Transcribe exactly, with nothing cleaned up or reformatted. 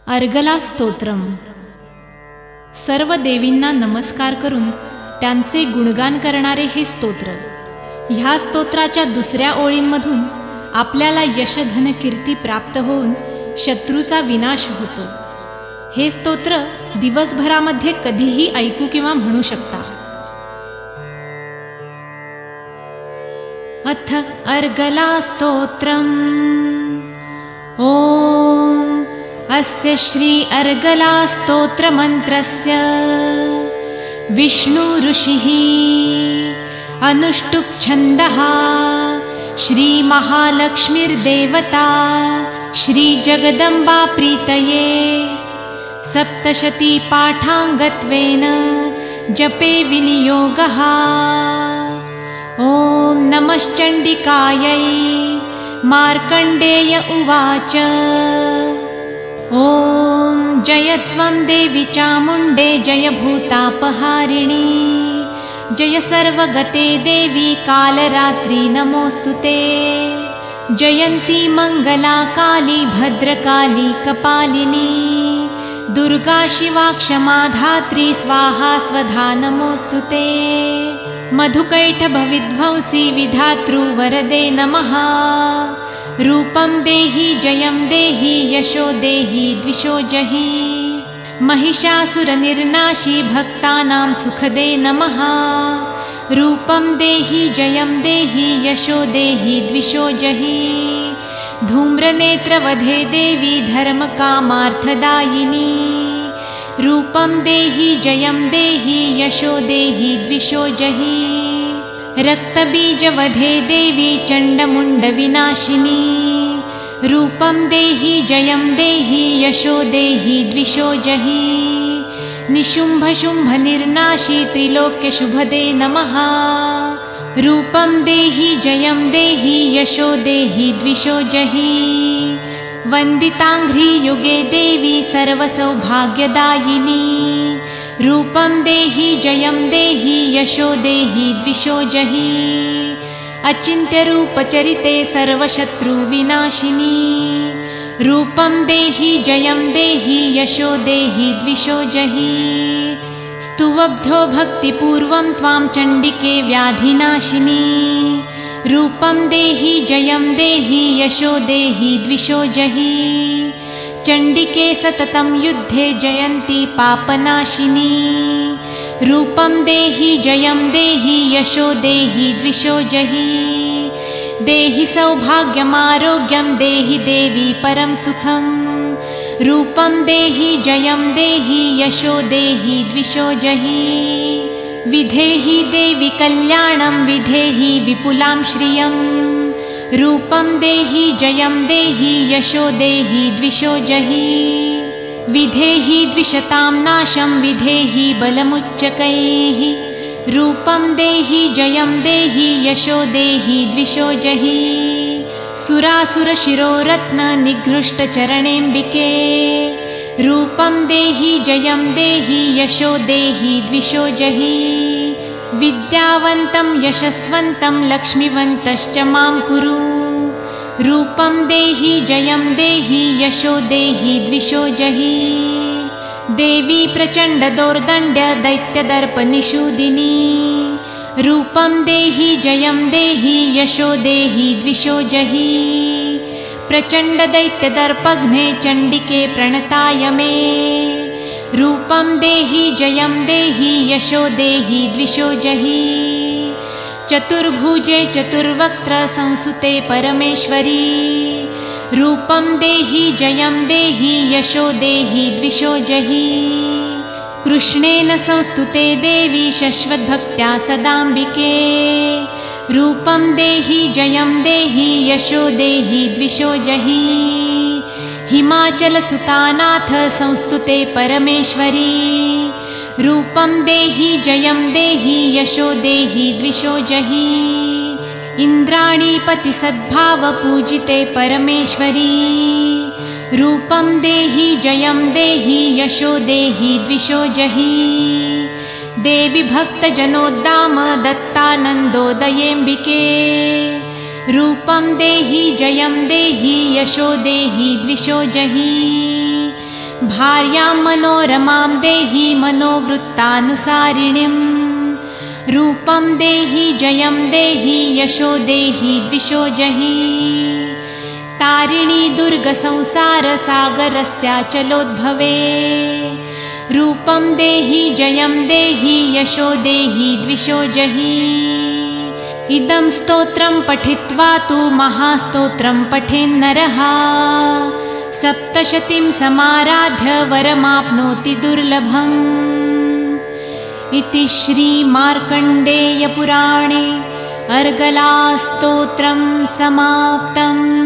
अर्गला स्तोत्रम. सर्व देवींना नमस्कार करून त्यांचे गुणगान करणारे हे स्तोत्र. ह्या स्तोत्राच्या दुसऱ्या ओळींमधून आपल्याला यशधन कीर्ती प्राप्त होऊन शत्रूचा विनाश होतो. हे स्तोत्र दिवसभरामध्ये कधीही ऐकू किंवा म्हणू शकता. अथ अर्गला स्तोत्रम्. ओम अस्य श्री अर्गला स्तोत्र मंत्रस्य विष्णु ऋषिः अनुष्टुप् छन्दः श्री महालक्ष्मीर्देवता श्री जगदम्बा प्रीतये सप्तशती पाठांगत्वेन जपे विनियोगः. ओम नमश्चण्डिकायै. मार्कण्डेय उवाच. ओम जय त्वं देवी चामुण्डे जय भूतापहारिणी जय सर्वगते देवी कालरात्रि नमोस्तुते. जयन्ती मंगला काली भद्रकाली कपालिनी दुर्गा शिवा क्षमा धात्री स्वाहा स्वधा नमोस्तुते. मधुकैटभविध्वंसी विधातृ वरदे नमः. रूपं देहि जयं देहि यशो देहि द्विषो जहि. महिषासुरनिर्नाशी भक्तानां सुखदे नमः. रूपं देहि जयं देहि यशो देहि द्विषो जहि. धूम्रनेत्रवधे देवी धर्मकामार्थदायिनी. रूपं देहि जयं देहि यशो देहि द्विषो जहि. रक्तबीजवधे देवी चण्डमुण्डविनाशिनी. रूपं देहि जयं देहि यशो देहि द्विषो जहि. निशुम्भशुम्भनिर्नाशी त्रिलोक्यशुभदे नमः. रूपं देहि जयं देहि यशो देहि द्विषो जहि. वन्दिताङ्घ्रियुगे देवी सर्वसौभाग्यदायिनी. रूपं देहि जयं देहि यशो देहि द्विषो जहि. अचिन्त्यरूपचरिते सर्वशत्रुविनाशिनी. रूपं देहि जयं देहि यशो देहि द्विषो जहि. स्तुवब्धो भक्तिपूर्वं त्वां चण्डिके व्याधिनाशिनी. रूपं देहि जयं देहि यशो देहि द्विषो जहि. चण्डिके सततं युद्धे जयन्ती पापनाशिनी. रूपं देहि जयं देहि यशो देहि द्विषो जहि. देहि सौभाग्यमारोग्यं देहि देवी परं सुखं. रूपं देहि जयं देहि यशो देहि द्विषो जहि. विधेहि देवी कल्याणं विधेहि विपुलां श्रियं. रूपं देहि जयं देहि यशो देहि द्विषो जहि. विधेहि द्विषतां नाशं विधेहि बलमुच्चकैः. रूपं देहि जयं देहि यशो देहि द्विषो जहि. सुरासुरशिरोरत्न निघृष्टचरणेऽम्बिके. रूपं देहि जयं देहि यशो देहि द्विषो जहि. विद्यावन्तं यशस्वन्तं लक्ष्मीवन्तश्च मां कुरु. रूपं देहि जयं देहि यशो देहि द्विषो जहि. देवी प्रचण्डदौर्दण्ड्य दैत्यदर्पनिषूदिनी. रूपं देहि जयं देहि यशो देहि द्विषो जहि. प्रचण्डदैत्यदर्पघ्ने चण्डिके प्रणताय मे. रूपं देहि जयं देहि यशो देहि द्विषो जहि. चतुर्भुजे चतुर्वक्त्र संसुते परमेश्वरी. रूपं देहि जयं देहि यशो देहि द्विषो जहि. कृष्णेन संस्तुते देवी शश्वद्भक्त्या सदाम्बिके. रूपं देहि जयं देहि यशो देहि द्विषो जहि. हिमाचलसुतानाथ संस्तुते परमेश्वरी. रूपं देहि जयं देहि यशो देहि द्विषो जहि. इन्द्राणीपति सद्भाव पूजिते परमेश्वरी. रूपं देहि जयं देहि यशो देहि द्विषो जहि. देवी भक्तजनोद्दाम दत्तानन्दोदयेऽम्बिके. रूपं देहि जयं देहि यशो देहि द्विषो जहि. भार्यां मनोरमां देहि मनोवृत्तानुसारिणीं रूपं देहि जयं देहि यशो देहि द्विषो जहि तारिणी दुर्गसंसारसागरस्याचलोद्भवे रूपं देहि जयं देहि यशो देहि द्विषो जहि इदं स्तोत्रं पठित्वा तु महास्तोत्रं पठेन्नरः सप्तशतीं समाराध्य वरमाप्नोति दुर्लभम् इति श्रीमार्कण्डेयपुराणे अर्गलास्तोत्रं समाप्तम्।